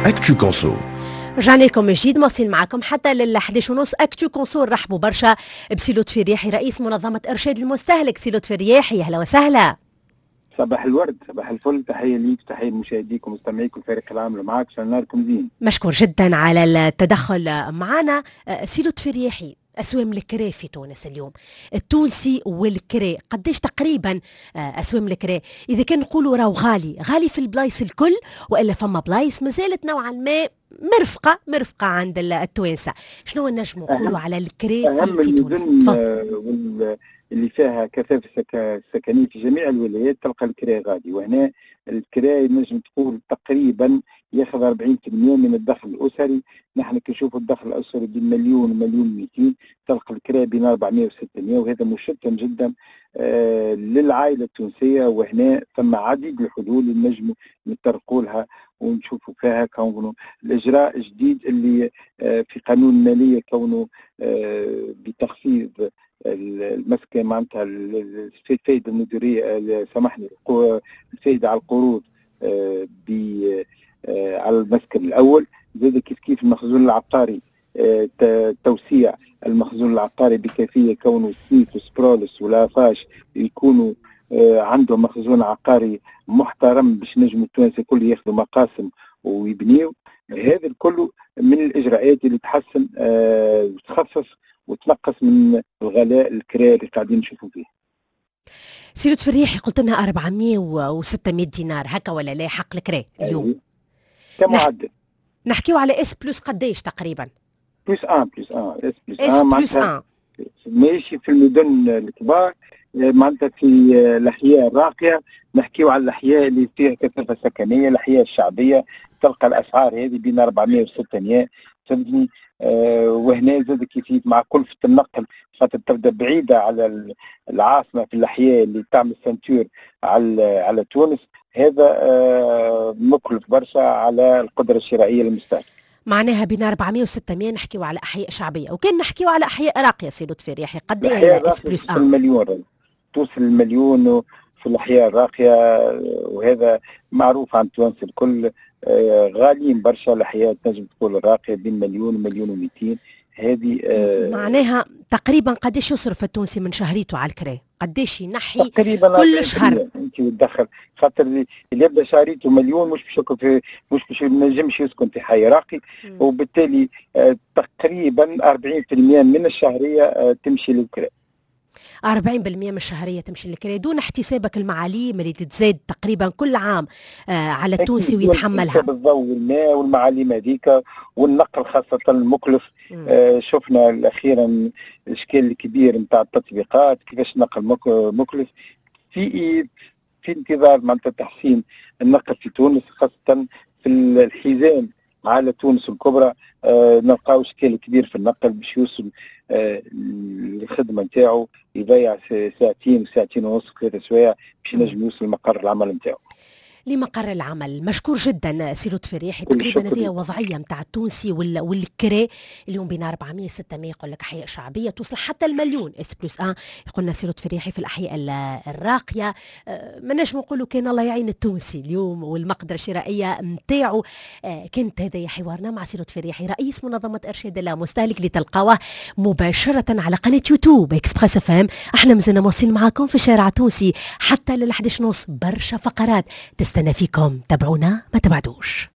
أكتو كونسو. رجعنا لكم من جديد، مواصلين معكم حتى لل11:30. اكتو كونسو رحبوا برشا بسي لطفي الرياحي رئيس منظمة إرشاد المستهلك. سي لطفي الرياحي أهلا وسهلا. صباح الورد، صباح الفل، تحية ليك، تحية لمشاهديكم ومستمعيكم الفريق العام معاك، نهاركم زين. مشكور جدا على التدخل معنا. سي لطفي الرياحي، أسوام الكري في تونس اليوم، التونسي والكري قديش تقريبا أسوام الكري؟ إذا كان نقولوا راهو غالي في البلايص الكل، وإلا فما بلايص مازالت نوعا ما مرفقة عند التوانسة. شنو نجموا نقولوا على الكري في تونس؟ اللي فيها كثافة سكنية في جميع الولايات تلقى الكراء غادي، وهنا الكراء نجم تقول تقريبا ياخذ 40% من الدخل الأسري. نحن كنشوفوا الدخل الأسري بين مليون ومليون 200، تلقى الكراء بين 400 و600، وهذا مشتم جدا للعائلة التونسية. وهنا ثم عديد الحلول اللي نجموا نتطرقوا لها ونشوفوا فيها، كونه الإجراء جديد اللي في قانون المالية، كونه بتخفيض المسكن معناتها الفائده المديريه، سامحني، الفائده على القروض على المسكن الاول. زاد كيف المخزون العقاري، توسيع المخزون العقاري بكيفيه كونه سيت وسبرولس ولافاش يكونوا عندهم مخزون عقاري محترم باش نجموا التوانسه الكل ياخذوا مقاسم ويبنيوا. هذا الكل من الاجراءات اللي تحسن وتخفف وتنقص من الغلاء الكراء اللي قاعدين نشوفوا فيه. سي لطفي الرياحي، قلت لنا 400 و600 دينار هكا ولا لا حق الكراء اليوم؟ كمعدل نحكيو على اس بلس قديش تقريبا؟ بلس 1 اس بلس 1 ماشي في المدن الكبار، معناتها في الاحياء الراقيه. نحكيو على الاحياء اللي فيها كثافه سكنيه، الاحياء الشعبيه، تلقى الاسعار هذه بين 400 و600، فهمتني. وهنا زاد كيفية مع كلفة النقل، خاطر تبدا بعيدة على العاصمة في الأحياء اللي تعمل سنتور على تونس. هذا مكلف برشا على القدرة الشرائية للمستهلك. معناها بين 400 و600 نحكيو على أحياء شعبية، وكان نحكيو على أحياء راقية. سي لطفي الرياحي قد ايه اس بلس 1؟ المليون توصل المليون في الأحياء الراقية، وهذا معروف عن التوانسة الكل. غاليين برشا الأحياء، تنجم تقول الراقية بين مليون ومليون و200. هذه معناها تقريبا قديش يصرف التونسي من شهريته على الكراء؟ قديش ينحي تقريبا كل شهر؟ انت تدخل، خاطر اللي يبدا شهريته مليون مش باش ما ينجمش يسكن في حي راقي، وبالتالي تقريبا 40% من الشهريه تمشي للكراء. 40% من الشهرية تمشي للكراء دون احتسابك المعاليم اللي تتزاد تقريبا كل عام على التونسي ويتحملها. بالضوء والماء والمعاليم هذيك والنقل خاصة المكلف. شفنا أخيرا الإشكال الكبير نتاع التطبيقات، كيفاش النقل مكلف. في انتظار معناتها تحسين النقل في تونس، خاصة في الحزام على تونس الكبرى. نلقاو اشكال كبير في النقل باش يوصل الخدمه نتاعو، يضيع ساعتين ونص 3 سوايع باش ينجم يوصل مقر العمل نتاعو. لمقر العمل. مشكور جدا سي لطفي الرياحي. تقريبا هذه وضعيه نتاع التونسي والكراء اليوم بين 400 600، يقول لك احياء شعبيه توصل حتى المليون اس بلس 1. يقولنا سي لطفي الرياحي في الاحياء الراقيه. ما نجم نقولوا كان الله يعين التونسي اليوم والمقدره الشرائيه نتاعو. كانت هذا حوارنا مع سي لطفي الرياحي رئيس منظمه ارشاد المستهلك، اللي تلقاوه مباشره على قناه يوتيوب اكسبريس اف ام. احنا مازلنا موصلين معاكم في الشارع التونسي حتى لل11:30، برشا فقرات تستنى فيكم. تابعونا، ما تبعدوش.